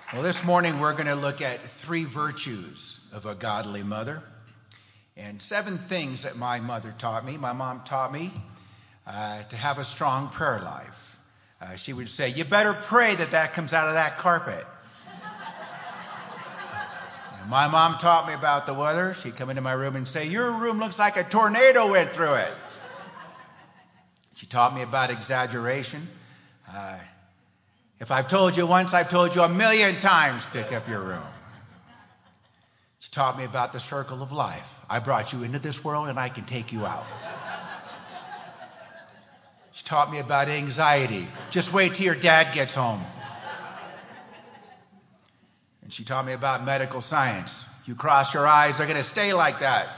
Well, this morning we're going to look at 3 virtues of a godly mother and 7 things that my mother taught me. My mom taught me to have a strong prayer life. She would say, "You better pray that comes out of that carpet." And my mom taught me about the weather. She'd come into my room and say, "Your room looks like a tornado went through it." She taught me about exaggeration. If I've told you once, I've told you 1,000,000 times, pick up your room. She taught me about the circle of life. I brought you into this world and I can take you out. She taught me about anxiety. Just wait till your dad gets home. And she taught me about medical science. You cross your eyes, they're going to stay like that.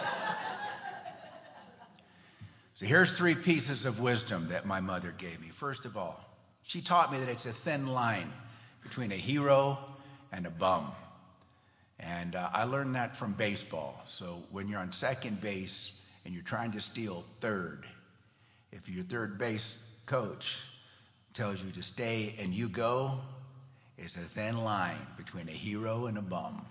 So here's 3 pieces of wisdom that my mother gave me. First of all, she taught me that it's a thin line between a hero and a bum. And I learned that from baseball. So when you're on second base and you're trying to steal third, if your third base coach tells you to stay and you go, it's a thin line between a hero and a bum.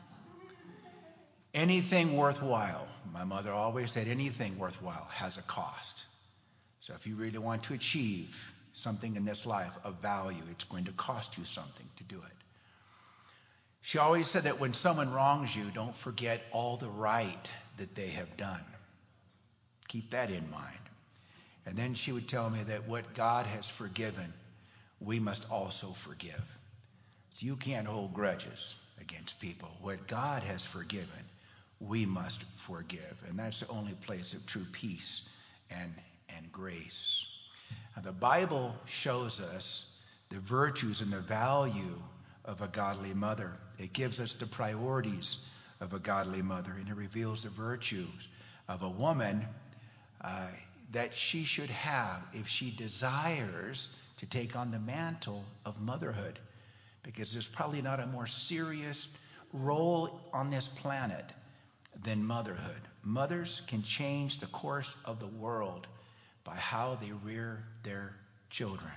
Anything worthwhile, my mother always said, anything worthwhile has a cost. So if you really want to achieve something in this life of value, it's going to cost you something to do it. She always said that when someone wrongs you, don't forget all the right that they have done. Keep that in mind. And then she would tell me that what God has forgiven, we must also forgive. So you can't hold grudges against people. What God has forgiven, we must forgive. And that's the only place of true peace and grace. Now, the Bible shows us the virtues and the value of a godly mother. It gives us the priorities of a godly mother, and it reveals the virtues of a woman that she should have if she desires to take on the mantle of motherhood. Because there's probably not a more serious role on this planet than motherhood. Mothers can change the course of the world by how they rear their children.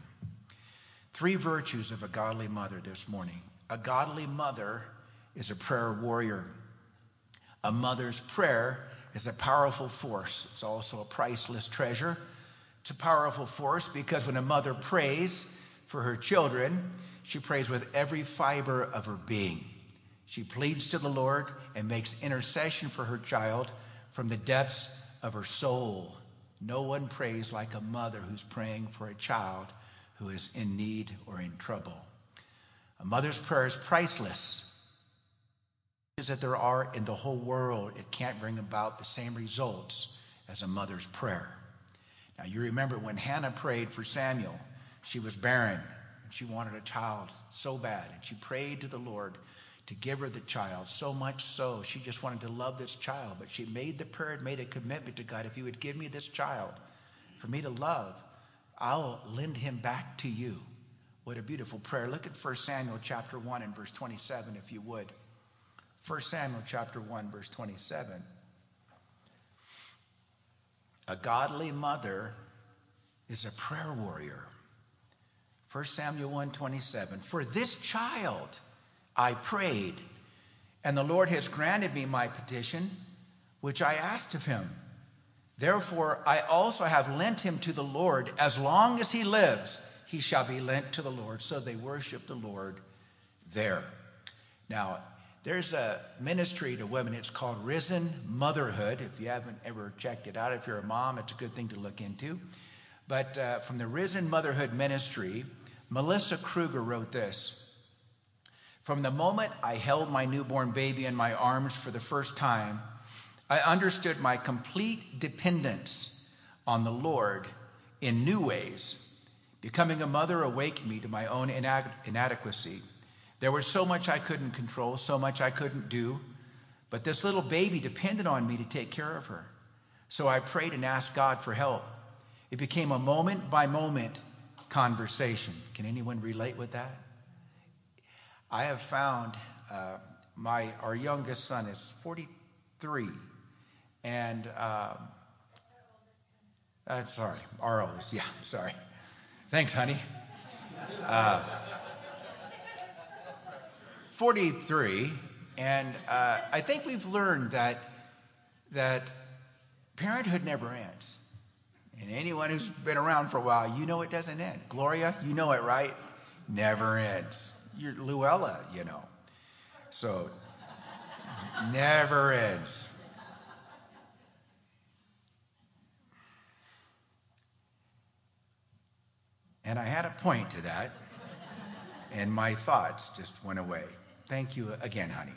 3 virtues of a godly mother this morning. A godly mother is a prayer warrior. A mother's prayer is a powerful force. It's also a priceless treasure. It's a powerful force because when a mother prays for her children, she prays with every fiber of her being. She pleads to the Lord and makes intercession for her child from the depths of her soul. No one prays like a mother who's praying for a child who is in need or in trouble. A mother's prayer is priceless. That there are in the whole world, it can't bring about the same results as a mother's prayer. Now you remember when Hannah prayed for Samuel, she was barren and she wanted a child so bad, and she prayed to the Lord to give her the child, so much so she just wanted to love this child. But she made the prayer and made a commitment to God: if you would give me this child for me to love, I'll lend him back to you. What a beautiful prayer. Look at 1 Samuel chapter 1 and verse 27, if you would. 1 Samuel chapter 1, verse 27. A godly mother is a prayer warrior. 1 Samuel 1:27. For this child I prayed, and the Lord has granted me my petition, which I asked of him. Therefore I also have lent him to the Lord. As long as he lives, he shall be lent to the Lord. So they worship the Lord there. Now, there's a ministry to women. It's called Risen Motherhood. If you haven't ever checked it out, if you're a mom, it's a good thing to look into. But from the Risen Motherhood Ministry, Melissa Kruger wrote this: from the moment I held my newborn baby in my arms for the first time, I understood my complete dependence on the Lord in new ways. Becoming a mother awakened me to my own inadequacy. There was so much I couldn't control, so much I couldn't do, but this little baby depended on me to take care of her. So I prayed and asked God for help. It became a moment-by-moment conversation. Can anyone relate with that? I have found our youngest son is 43, and sorry, our oldest. Yeah, sorry. Thanks, honey. 43, and I think we've learned that parenthood never ends. And anyone who's been around for a while, you know it doesn't end. Gloria, you know it, right? Never ends. You're Luella, you know. So, never ends. And I had a point to that, and my thoughts just went away. Thank you again, honey.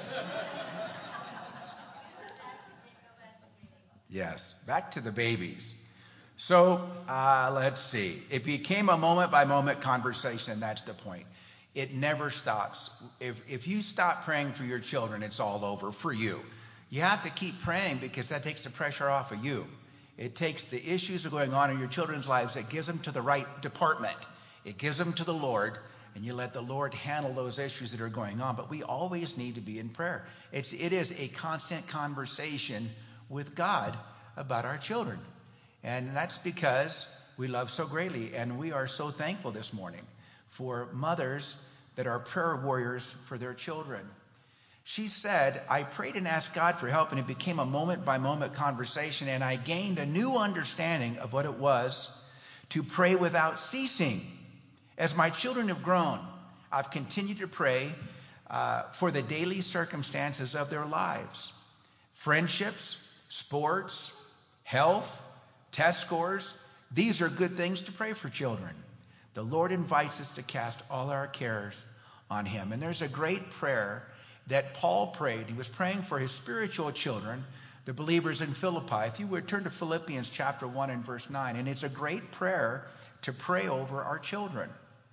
Yes, back to the babies. So let's see. It became a moment-by-moment conversation, and that's the point. It never stops. If you stop praying for your children, it's all over for you. You have to keep praying because that takes the pressure off of you. It takes the issues that are going on in your children's lives, it gives them to the right department. It gives them to the Lord, and you let the Lord handle those issues that are going on. But we always need to be in prayer. It is a constant conversation with God about our children. And that's because we love so greatly, and we are so thankful this morning for mothers that are prayer warriors for their children. She said, I prayed and asked God for help, and it became a moment-by-moment conversation, and I gained a new understanding of what it was to pray without ceasing. As my children have grown, I've continued to pray for the daily circumstances of their lives. Friendships, sports, health, test scores, these are good things to pray for children. The Lord invites us to cast all our cares on him. And there's a great prayer that Paul prayed. He was praying for his spiritual children, the believers in Philippi. If you would turn to Philippians chapter 1 and verse 9. And it's a great prayer to pray over our children.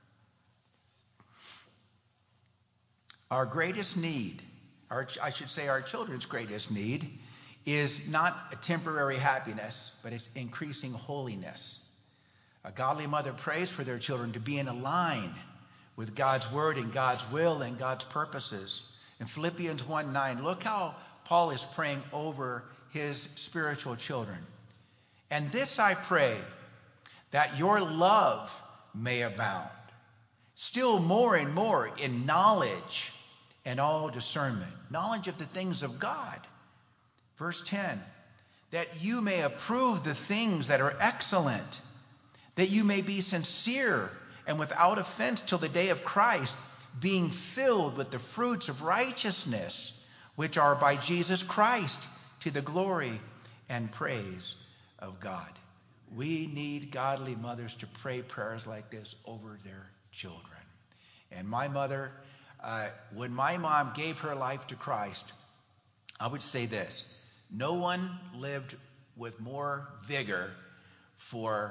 Our greatest need, our children's greatest need, is not a temporary happiness, but it's increasing holiness. A godly mother prays for their children to be in a line with God's word and God's will and God's purposes. In Philippians 1:9, look how Paul is praying over his spiritual children. And this I pray, that your love may abound, still more and more in knowledge and all discernment, knowledge of the things of God. Verse 10, that you may approve the things that are excellent, that you may be sincere and without offense till the day of Christ, being filled with the fruits of righteousness, which are by Jesus Christ, to the glory and praise of God. We need godly mothers to pray prayers like this over their children. And my mother, when my mom gave her life to Christ, I would say this: no one lived with more vigor for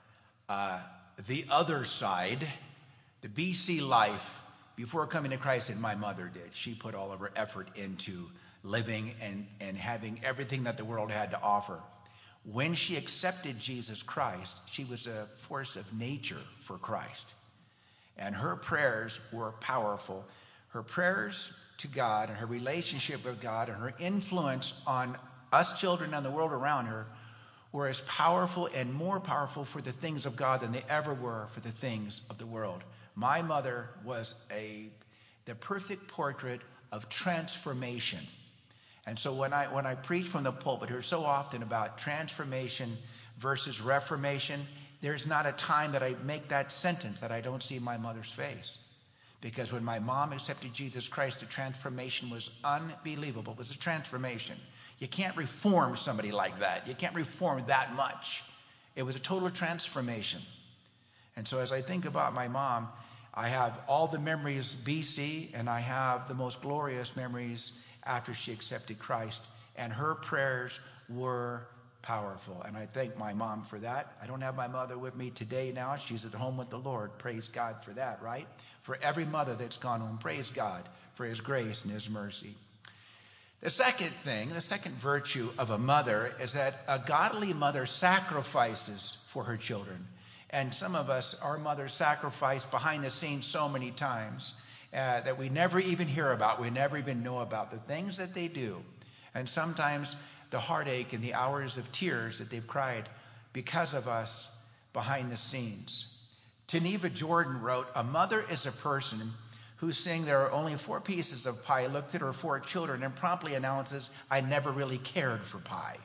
the other side, the BC life, before coming to Christ than my mother did. She put all of her effort into living and having everything that the world had to offer. When she accepted Jesus Christ, she was a force of nature for Christ. And her prayers were powerful. Her prayers to God and her relationship with God and her influence on us children and the world around her were as powerful and more powerful for the things of God than they ever were for the things of the world. My mother was the perfect portrait of transformation. And so when I preach from the pulpit here so often about transformation versus reformation, there's not a time that I make that sentence that I don't see my mother's face. Because when my mom accepted Jesus Christ, the transformation was unbelievable. It was a transformation. You can't reform somebody like that. You can't reform that much. It was a total transformation. And so as I think about my mom, I have all the memories BC, and I have the most glorious memories after she accepted Christ. And her prayers were powerful. And I thank my mom for that. I don't have my mother with me today now. She's at home with the Lord. Praise God for that, right? For every mother that's gone home, praise God for his grace and his mercy. The second virtue of a mother is that a godly mother sacrifices for her children. And some of us, our mothers sacrifice behind the scenes so many times that we never even hear about, we never even know about the things that they do. And sometimes the heartache and the hours of tears that they've cried because of us behind the scenes. Teneva Jordan wrote, a mother is a person who, seeing there are only 4 pieces of pie, looked at her 4 children and promptly announces, "I never really cared for pie."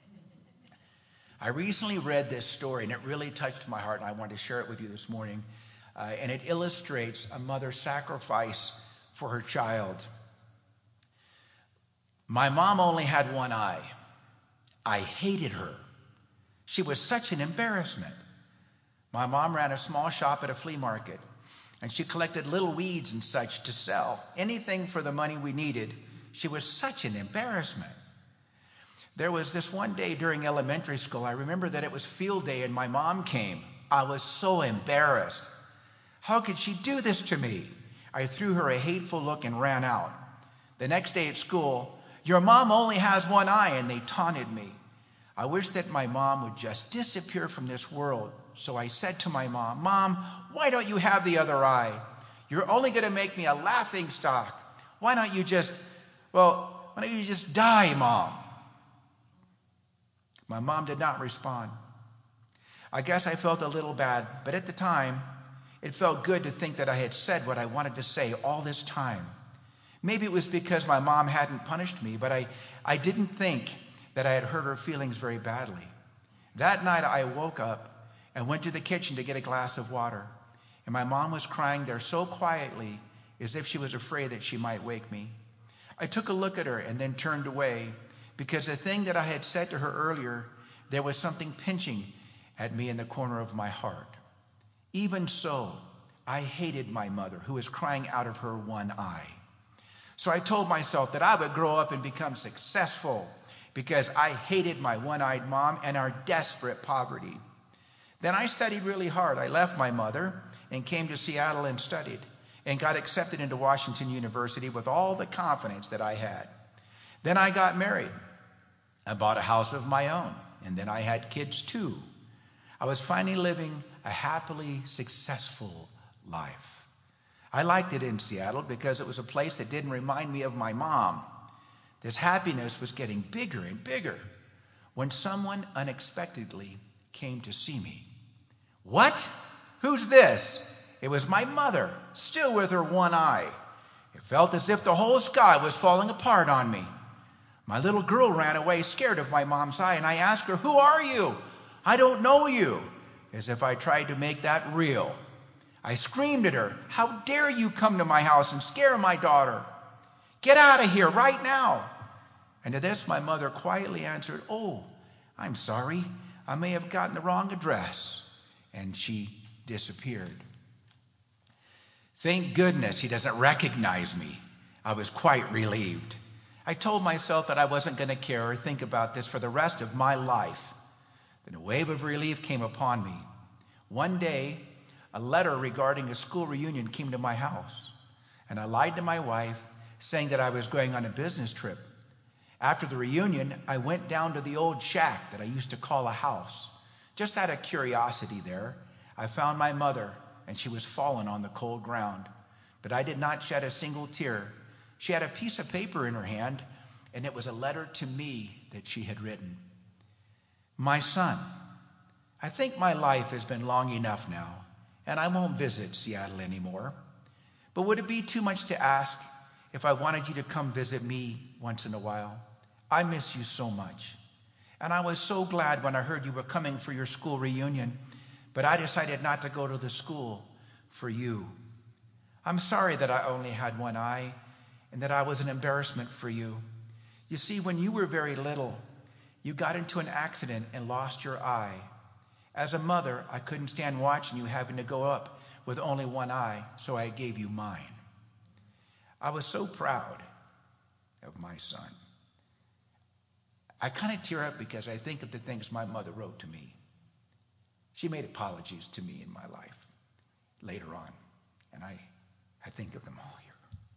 I recently read this story, and it really touched my heart, and I wanted to share it with you this morning. And it illustrates a mother's sacrifice for her child. My mom only had one eye. I hated her. She was such an embarrassment. My mom ran a small shop at a flea market, and she collected little weeds and such to sell. Anything for the money we needed. She was such an embarrassment. There was this one day during elementary school, I remember that it was field day and my mom came. I was so embarrassed. How could she do this to me? I threw her a hateful look and ran out. The next day at school, "Your mom only has one eye," and they taunted me. I wished that my mom would just disappear from this world. So I said to my mom, "Mom, why don't you have the other eye? You're only going to make me a laughing stock. Why don't you just die, Mom?" My mom did not respond. I guess I felt a little bad, but at the time, it felt good to think that I had said what I wanted to say all this time. Maybe it was because my mom hadn't punished me, but I didn't think that I had hurt her feelings very badly. That night I woke up and went to the kitchen to get a glass of water, and my mom was crying there so quietly as if she was afraid that she might wake me. I took a look at her and then turned away, because the thing that I had said to her earlier, there was something pinching at me in the corner of my heart. Even so, I hated my mother, who was crying out of her one eye. So I told myself that I would grow up and become successful, because I hated my one-eyed mom and our desperate poverty. Then I studied really hard. I left my mother and came to Seattle and studied, and got accepted into Washington University with all the confidence that I had. Then I got married. I bought a house of my own, and then I had kids too. I was finally living a happily successful life. I liked it in Seattle because it was a place that didn't remind me of my mom. This happiness was getting bigger and bigger when someone unexpectedly came to see me. "What? Who's this?" It was my mother, still with her one eye. It felt as if the whole sky was falling apart on me. My little girl ran away, scared of my mom's eye, and I asked her, "Who are you? I don't know you," as if I tried to make that real. I screamed at her, "How dare you come to my house and scare my daughter? Get out of here right now." And to this, my mother quietly answered, "Oh, I'm sorry. I may have gotten the wrong address." And she disappeared. Thank goodness he doesn't recognize me. I was quite relieved. I told myself that I wasn't going to care or think about this for the rest of my life. Then a wave of relief came upon me. One day, a letter regarding a school reunion came to my house, and I lied to my wife, saying that I was going on a business trip. After the reunion, I went down to the old shack that I used to call a house. Just out of curiosity there, I found my mother, and she was fallen on the cold ground. But I did not shed a single tear. She had a piece of paper in her hand, and it was a letter to me that she had written. "My son, I think my life has been long enough now, and I won't visit Seattle anymore. But would it be too much to ask if I wanted you to come visit me once in a while? I miss you so much. And I was so glad when I heard you were coming for your school reunion, but I decided not to go to the school for you. I'm sorry that I only had one eye and that I was an embarrassment for you. You see, when you were very little, you got into an accident and lost your eye. As a mother, I couldn't stand watching you having to go up with only one eye, so I gave you mine. I was so proud of my son." I kind of tear up because I think of the things my mother wrote to me. She made apologies to me in my life later on, and I think of them all here.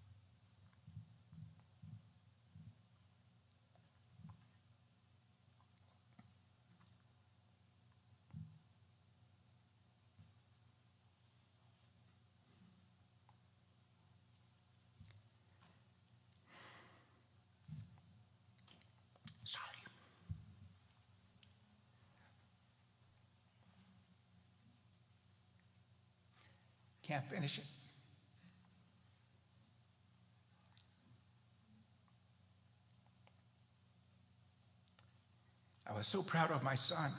Sorry. Can't finish it. was so proud of my son.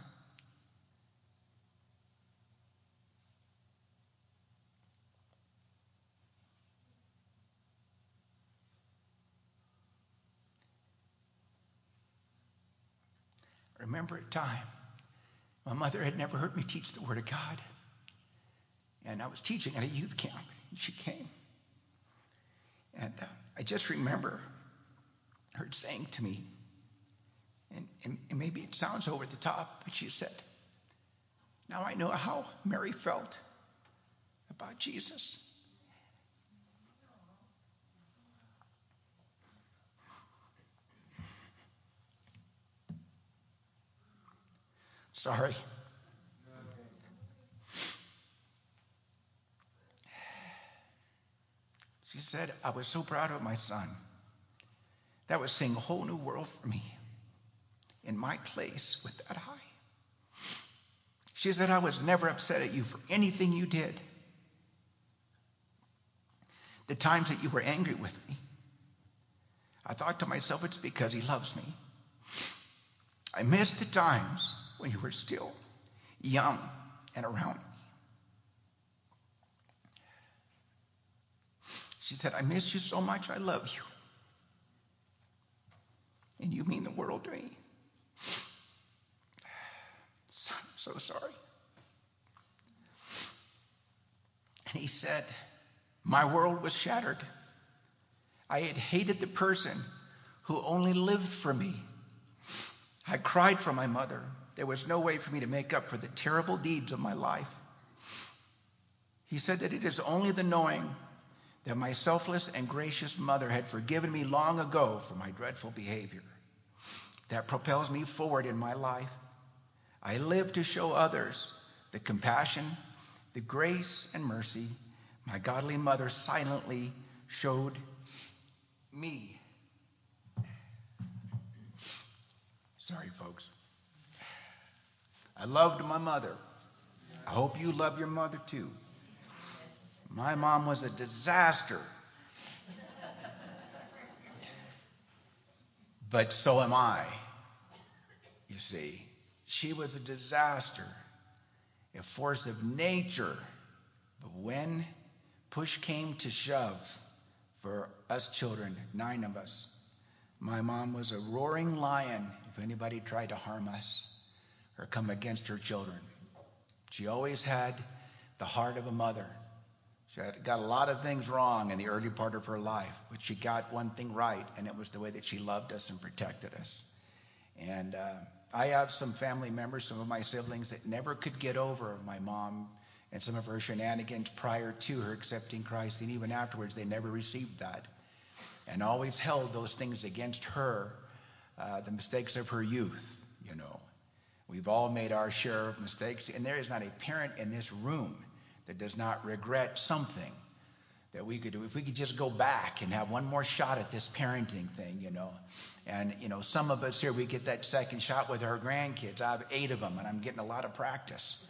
I remember a time my mother had never heard me teach the Word of God. And I was teaching at a youth camp, and she came. And I just remember her saying to me, and maybe it sounds over the top, but she said, now I know how Mary felt about Jesus. Sorry. She said, I was so proud of my son. That was seeing a whole new world for me in my place with that high. She said, I was never upset at you for anything you did. The times that you were angry with me, I thought to myself, it's because he loves me. I missed the times when you were still young and around me. She said, I miss you so much, I love you. And you mean the world to me. So, I'm so sorry. And he said, my world was shattered. I had hated the person who only lived for me. I cried for my mother. There was no way for me to make up for the terrible deeds of my life. He said that it is only the knowing that my selfless and gracious mother had forgiven me long ago for my dreadful behavior that propels me forward in my life. I live to show others the compassion, the grace, and mercy my godly mother silently showed me. Sorry, folks. I loved my mother. I hope you love your mother too. My mom was a disaster. But so am I. You see, she was a disaster, a force of nature. But when push came to shove for us children, 9 of us, my mom was a roaring lion if anybody tried to harm us or come against her children. She always had the heart of a mother. She got a lot of things wrong in the early part of her life, but she got one thing right, and it was the way that she loved us and protected us. And I have some family members, some of my siblings, that never could get over my mom and some of her shenanigans prior to her accepting Christ, and even afterwards they never received that, and always held those things against her, the mistakes of her youth, you know. We've all made our share of mistakes, and there is not a parent in this room that does not regret something that we could do. If we could just go back and have one more shot at this parenting thing, you know. And, you know, some of us here, we get that second shot with our grandkids. I have 8 of them, and I'm getting a lot of practice.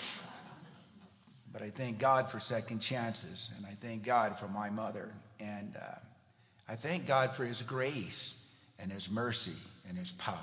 But I thank God for second chances, and I thank God for my mother. And I thank God for his grace and his mercy and his power.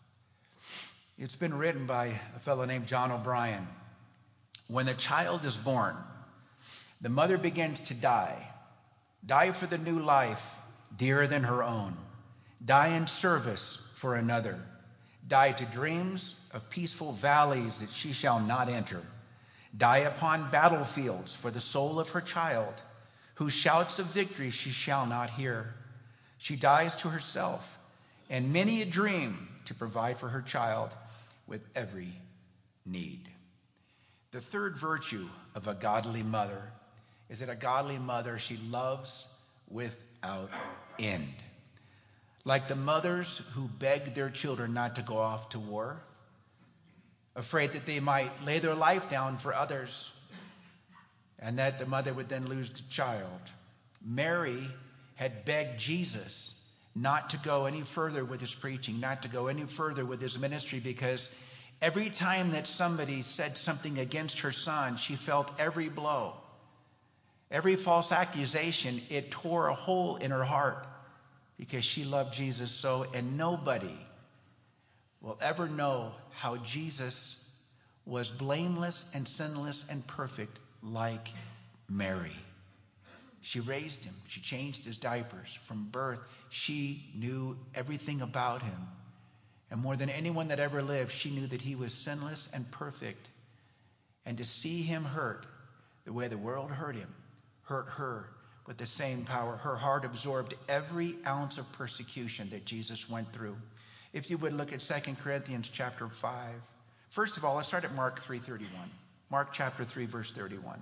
It's been written by a fellow named John O'Brien. When a child is born, the mother begins to die for the new life dearer than her own, die in service for another, die to dreams of peaceful valleys that she shall not enter, die upon battlefields for the soul of her child, whose shouts of victory she shall not hear. She dies to herself and many a dream to provide for her child with every need. The third virtue of a godly mother is that a godly mother, she loves without end. Like the mothers who begged their children not to go off to war, afraid that they might lay their life down for others, and that the mother would then lose the child. Mary had begged Jesus not to go any further with his preaching, not to go any further with his ministry, because every time that somebody said something against her son, she felt every blow. Every false accusation, it tore a hole in her heart because she loved Jesus so, and nobody will ever know how Jesus was blameless and sinless and perfect like Mary. She raised him. She changed his diapers. From birth, she knew everything about him. And more than anyone that ever lived, she knew that he was sinless and perfect. And to see him hurt the way the world hurt him, hurt her with the same power. Her heart absorbed every ounce of persecution that Jesus went through. If you would look at 2 Corinthians chapter 5. First of all, let's start at Mark 3:31. Mark chapter 3, verse 31.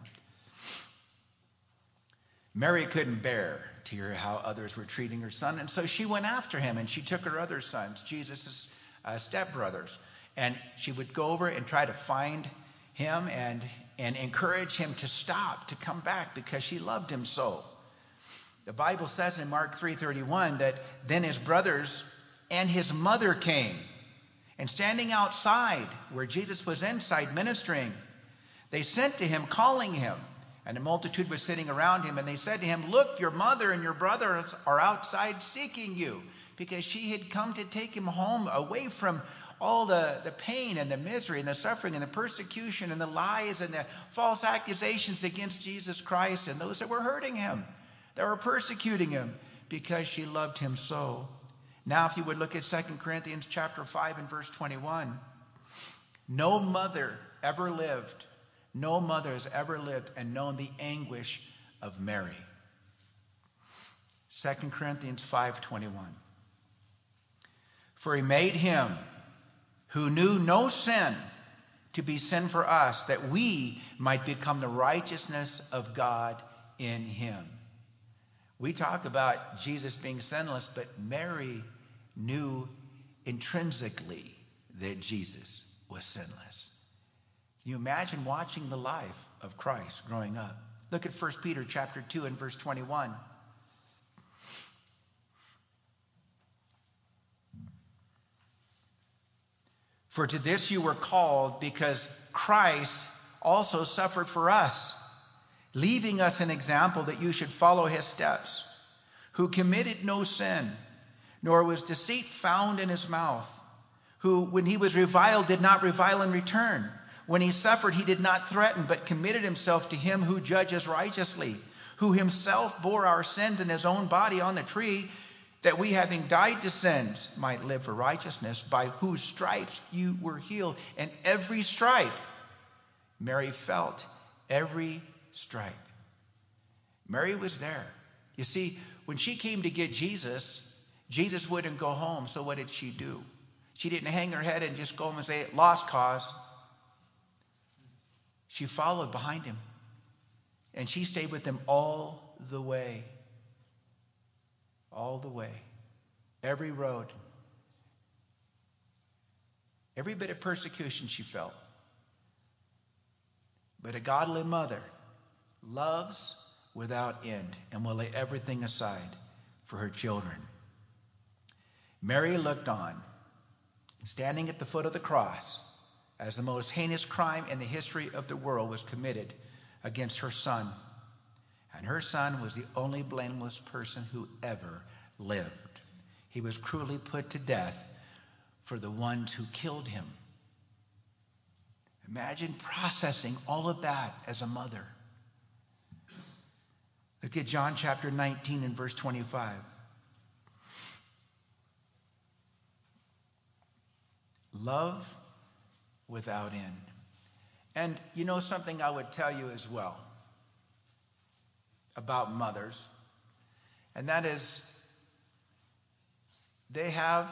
Mary couldn't bear to hear how others were treating her son, and so she went after him, and she took her other sons, Jesus' stepbrothers, and she would go over and try to find him and encourage him to stop, to come back, because she loved him so. The Bible says in Mark 3:31 that then his brothers and his mother came, and standing outside where Jesus was inside ministering, they sent to him, calling him. And a multitude was sitting around him, and they said to him, "Look, your mother and your brothers are outside seeking you," because she had come to take him home away from all the pain and the misery and the suffering and the persecution and the lies and the false accusations against Jesus Christ and those that were hurting him, that were persecuting him, because she loved him so. Now, if you would look at 2 Corinthians chapter 5 and verse 21, no mother ever lived. No mother has ever lived and known the anguish of Mary. 2 Corinthians 5:21. For he made him who knew no sin to be sin for us, that we might become the righteousness of God in him. We talk about Jesus being sinless, but Mary knew intrinsically that Jesus was sinless. Can you imagine watching the life of Christ growing up? Look at 1 Peter chapter 2 and verse 21. For to this you were called, because Christ also suffered for us, leaving us an example that you should follow his steps, who committed no sin, nor was deceit found in his mouth, who, when he was reviled, did not revile in return. When he suffered, he did not threaten, but committed himself to him who judges righteously, who himself bore our sins in his own body on the tree, that we, having died to sins, might live for righteousness, by whose stripes you were healed. And every stripe, Mary felt every stripe. Mary was there. You see, when she came to get Jesus, Jesus wouldn't go home. So what did she do? She didn't hang her head and just go home and say, "Lost cause." She followed behind him, and she stayed with him all the way. All the way. Every road. Every bit of persecution she felt. But a godly mother loves without end and will lay everything aside for her children. Mary looked on, standing at the foot of the cross, as the most heinous crime in the history of the world was committed against her son. And her son was the only blameless person who ever lived. He was cruelly put to death for the ones who killed him. Imagine processing all of that as a mother. Look at John chapter 19 and verse 25. Love without end. And you know something I would tell you as well about mothers, and that is they have,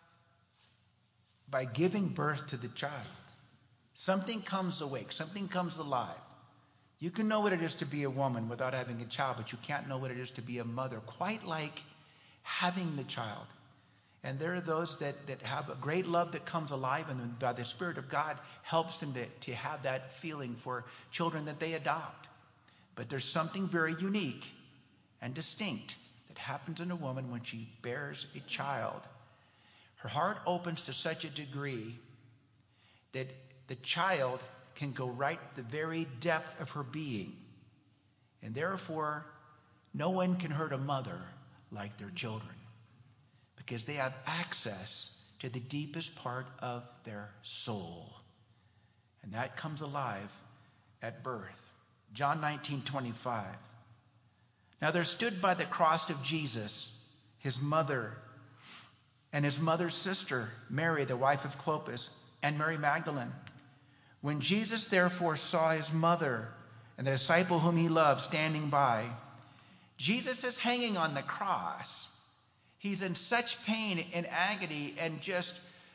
by giving birth to the child, something comes awake, something comes alive. You can know what it is to be a woman without having a child, but you can't know what it is to be a mother, quite like having the child. And there are those that have a great love that comes alive, and by the Spirit of God helps them to have that feeling for children that they adopt. But there's something very unique and distinct that happens in a woman when she bears a child. Her heart opens to such a degree that the child can go right to the very depth of her being. And therefore, no one can hurt a mother like their children, because they have access to the deepest part of their soul. And that comes alive at birth. John 19:25. Now there stood by the cross of Jesus his mother and his mother's sister, Mary, the wife of Clopas, and Mary Magdalene. When Jesus therefore saw his mother and the disciple whom he loved standing by, Jesus is hanging on the cross. He's in such pain and agony, and just,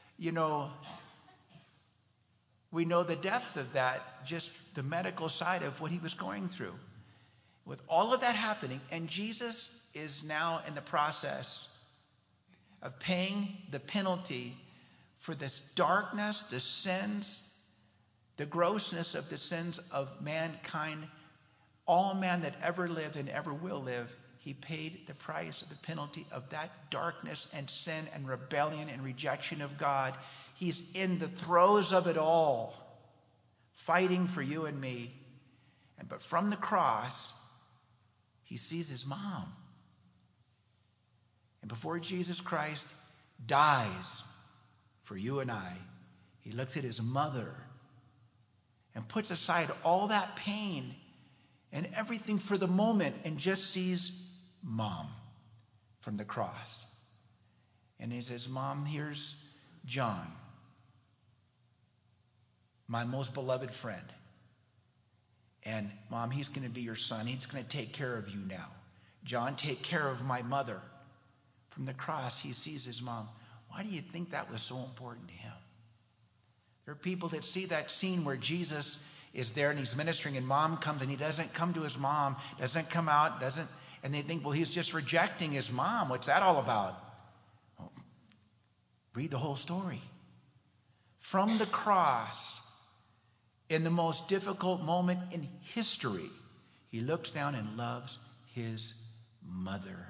we know the depth of that, just the medical side of what he was going through. With all of that happening, and Jesus is now in the process of paying the penalty for this darkness, the sins, the grossness of the sins of mankind, all man that ever lived and ever will live. He paid the price of the penalty of that darkness and sin and rebellion and rejection of God. He's in the throes of it all, fighting for you and me. But from the cross, he sees his mom. And before Jesus Christ dies for you and I, he looks at his mother and puts aside all that pain and everything for the moment and just sees Mom from the cross. And he says, Mom, here's John, my most beloved friend. And Mom, he's going to be your son. He's going to take care of you now. John, take care of my mother. From the cross, he sees his mom. Why do you think that was so important to him? There are people that see that scene where Jesus is there and he's ministering and mom comes and he doesn't come to his mom, doesn't come out, and they think, well, he's just rejecting his mom. What's that all about? Well, read the whole story. From the cross, in the most difficult moment in history, he looks down and loves his mother.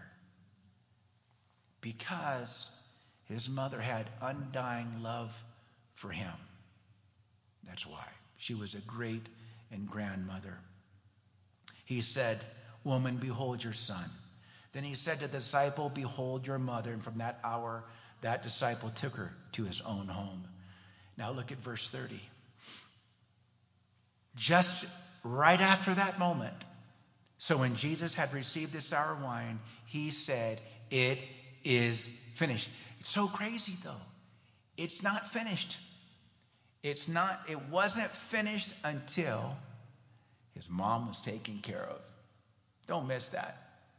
Because his mother had undying love for him. That's why. She was a great and grandmother. He said, Woman, behold your son. Then he said to the disciple, Behold your mother. And from that hour, that disciple took her to his own home. Now look at verse 30. Just right after that moment, so when Jesus had received the sour wine, he said, It is finished. It's so crazy, though. It's not finished. It wasn't finished until his mom was taken care of. Don't miss that.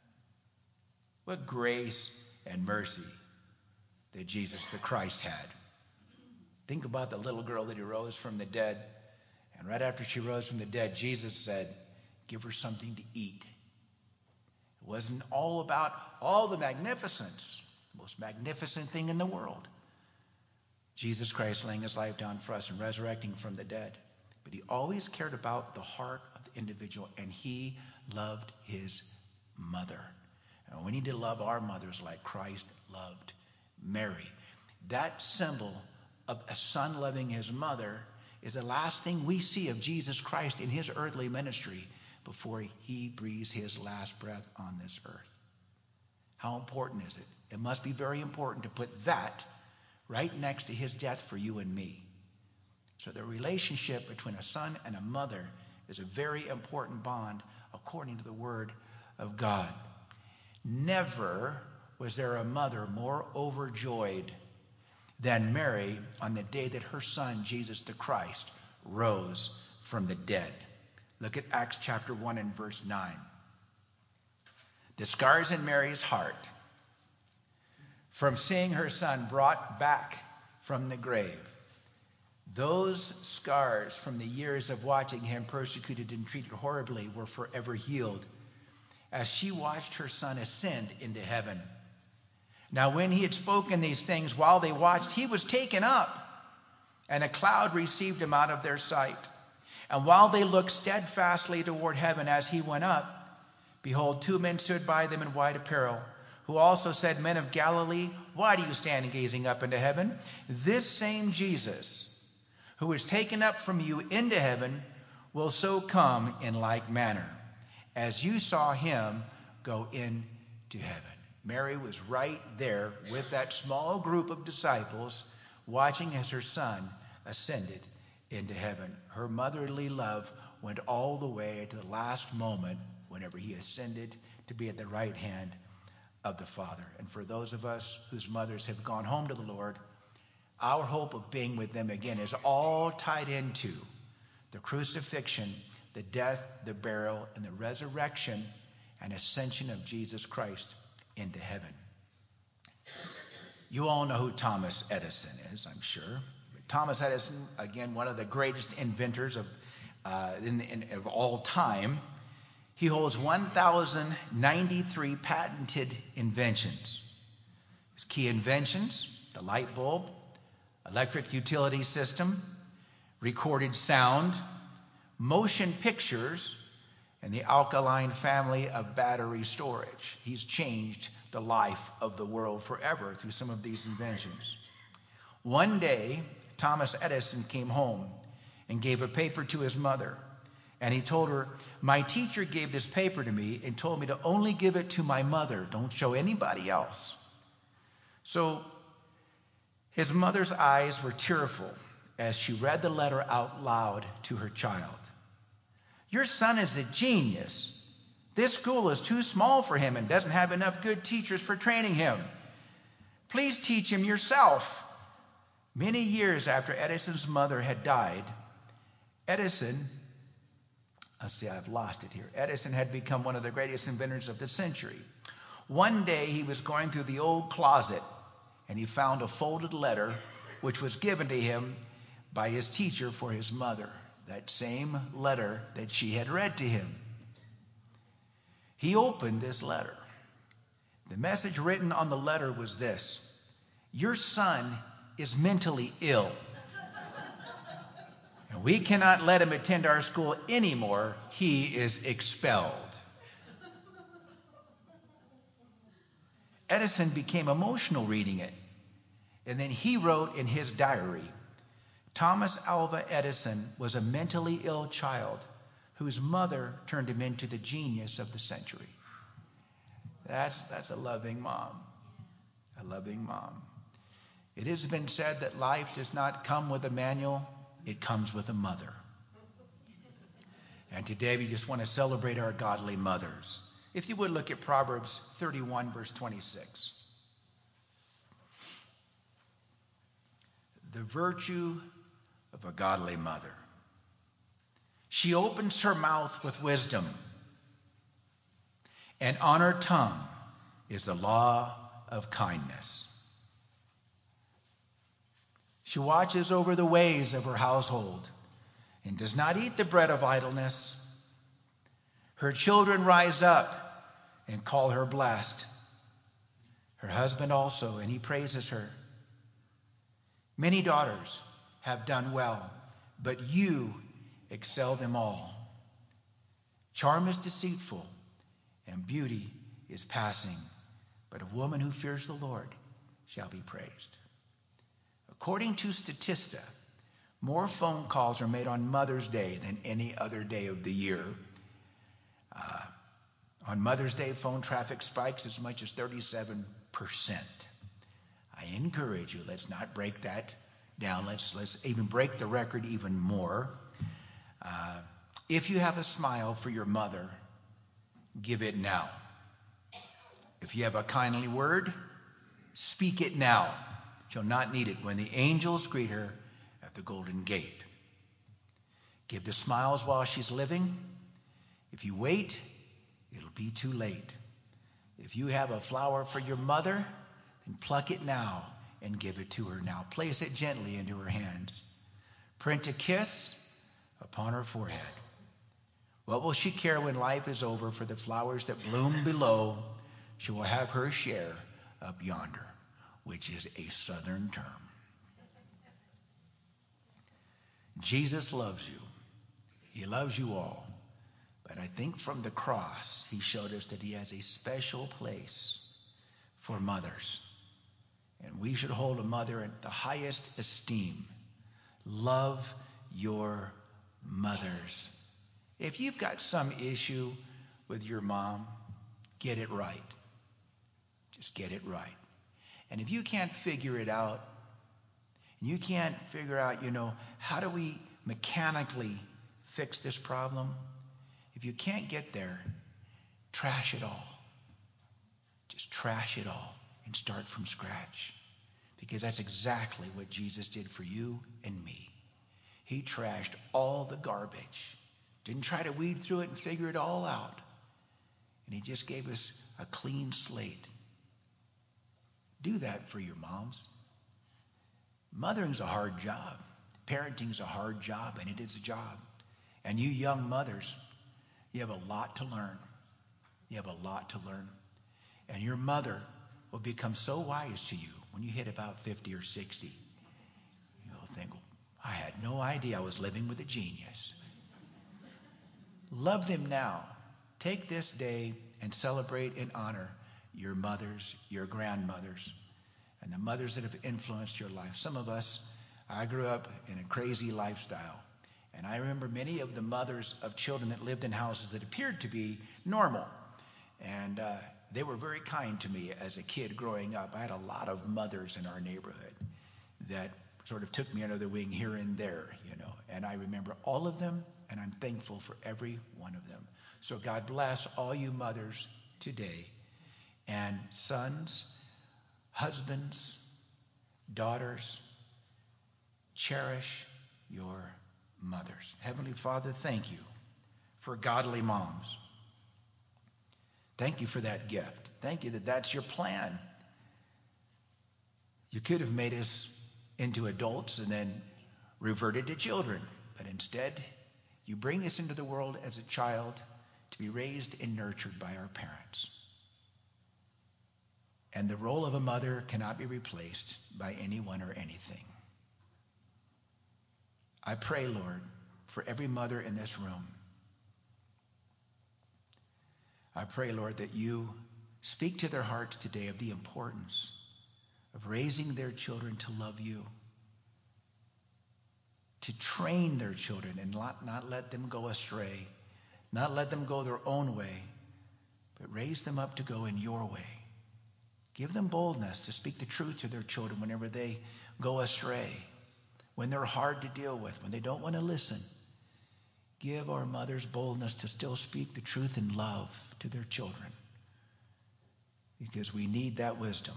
What grace and mercy that Jesus the Christ had. Think about the little girl that he rose from the dead. And right after she rose from the dead, Jesus said, Give her something to eat. It wasn't all about all the magnificence, the most magnificent thing in the world. Jesus Christ laying his life down for us and resurrecting from the dead. But he always cared about the heart of the individual, and he loved his mother. And we need to love our mothers like Christ loved Mary. That symbol of a son loving his mother is the last thing we see of Jesus Christ in his earthly ministry before he breathes his last breath on this earth. How important is it? It must be very important to put that right next to his death for you and me. So the relationship between a son and a mother is a very important bond according to the Word of God. Never was there a mother more overjoyed than Mary on the day that her son, Jesus the Christ, rose from the dead. Look at Acts chapter 1 and verse 9. The scars in Mary's heart from seeing her son brought back from the grave. Those scars from the years of watching him persecuted and treated horribly were forever healed as she watched her son ascend into heaven. Now when he had spoken these things while they watched, he was taken up, and a cloud received him out of their sight. And while they looked steadfastly toward heaven as he went up, behold, two men stood by them in white apparel, who also said, Men of Galilee, why do you stand gazing up into heaven? This same Jesus, who was taken up from you into heaven, will so come in like manner, as you saw him go into heaven. Mary was right there with that small group of disciples, watching as her son ascended into heaven. Her motherly love went all the way to the last moment whenever he ascended to be at the right hand of the Father. And for those of us whose mothers have gone home to the Lord, our hope of being with them again is all tied into the crucifixion, the death, the burial, and the resurrection and ascension of Jesus Christ into heaven. You all know who Thomas Edison is, I'm sure. Thomas Edison, again, one of the greatest inventors of all time. He holds 1,093 patented inventions. His key inventions: the light bulb, electric utility system, recorded sound, motion pictures, and the alkaline family of battery storage. He's changed the life of the world forever through some of these inventions. One day, Thomas Edison came home and gave a paper to his mother. And he told her, "My teacher gave this paper to me and told me to only give it to my mother. Don't show anybody else." So his mother's eyes were tearful as she read the letter out loud to her child. "Your son is a genius. This school is too small for him and doesn't have enough good teachers for training him. Please teach him yourself." Many years after Edison's mother had died, Edison had become one of the greatest inventors of the century. One day he was going through the old closet and he found a folded letter which was given to him by his teacher for his mother, that same letter that she had read to him. He opened this letter. The message written on the letter was this: "Your son is mentally ill. And we cannot let him attend our school anymore. He is expelled." Edison became emotional reading it. And then he wrote in his diary, "Thomas Alva Edison was a mentally ill child whose mother turned him into the genius of the century." That's a loving mom. A loving mom. It has been said that life does not come with a manual, it comes with a mother. And today we just want to celebrate our godly mothers. If you would look at Proverbs 31, verse 26. The virtue of a godly mother. She opens her mouth with wisdom, and on her tongue is the law of kindness. She watches over the ways of her household and does not eat the bread of idleness. Her children rise up and call her blessed. Her husband also, and he praises her. Many daughters have done well, but you excel them all. Charm is deceitful, and beauty is passing, but a woman who fears the Lord shall be praised. According to Statista, more phone calls are made on Mother's Day than any other day of the year. On Mother's Day, phone traffic spikes as much as 37%. I encourage you, let's not break that down. Let's even break the record even more. If you have a smile for your mother, give it now. If you have a kindly word, speak it now. She'll not need it when the angels greet her at the golden gate. Give the smiles while she's living. If you wait, it'll be too late. If you have a flower for your mother, then pluck it now and give it to her now. Place it gently into her hands. Print a kiss upon her forehead. What will she care when life is over for the flowers that bloom below? She will have her share up yonder, which is a southern term. Jesus loves you. He loves you all. But I think from the cross, he showed us that he has a special place for mothers. And we should hold a mother in the highest esteem. Love your mothers. If you've got some issue with your mom, get it right. Just get it right. And if you can't figure it out, and you can't figure out, how do we mechanically fix this problem? If you can't get there, trash it all. Just trash it all and start from scratch. Because that's exactly what Jesus did for you and me. He trashed all the garbage. Didn't try to weed through it and figure it all out. And he just gave us a clean slate. Do that for your moms. Mothering's a hard job. Parenting's a hard job, and it is a job. And you young mothers, you have a lot to learn. You have a lot to learn. And your mother will become so wise to you when you hit about 50 or 60. You'll think, I had no idea I was living with a genius. Love them now. Take this day and celebrate and honor your mothers, your grandmothers, and the mothers that have influenced your life. Some of us, I grew up in a crazy lifestyle. And I remember many of the mothers of children that lived in houses that appeared to be normal. And they were very kind to me as a kid growing up. I had a lot of mothers in our neighborhood that sort of took me under their wing here and there, And I remember all of them, and I'm thankful for every one of them. So God bless all you mothers today. And sons, husbands, daughters, cherish your mothers. Heavenly Father, thank you for godly moms. Thank you for that gift. Thank you that that's your plan. You could have made us into adults and then reverted to children, but instead you bring us into the world as a child to be raised and nurtured by our parents. And the role of a mother cannot be replaced by anyone or anything. I pray, Lord, for every mother in this room. I pray, Lord, that you speak to their hearts today of the importance of raising their children to love you, to train their children and not let them go astray, not let them go their own way, but raise them up to go in your way. Give them boldness to speak the truth to their children whenever they go astray, when they're hard to deal with, when they don't want to listen. Give our mothers boldness to still speak the truth in love to their children, because we need that wisdom.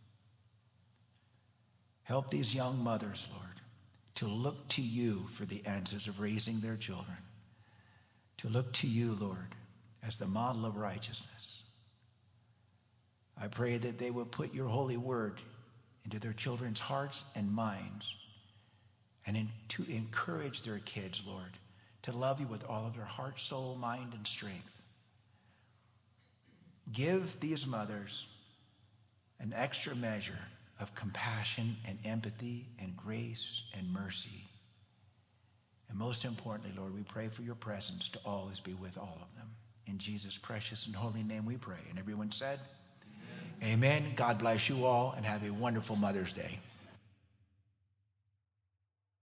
Help these young mothers, Lord, to look to you for the answers of raising their children, to look to you, Lord, as the model of righteousness. I pray that they will put your holy word into their children's hearts and minds, and to encourage their kids, Lord, to love you with all of their heart, soul, mind, and strength. Give these mothers an extra measure of compassion and empathy and grace and mercy. And most importantly, Lord, we pray for your presence to always be with all of them. In Jesus' precious and holy name we pray. And everyone said, Amen. Amen. God bless you all, and have a wonderful Mother's Day.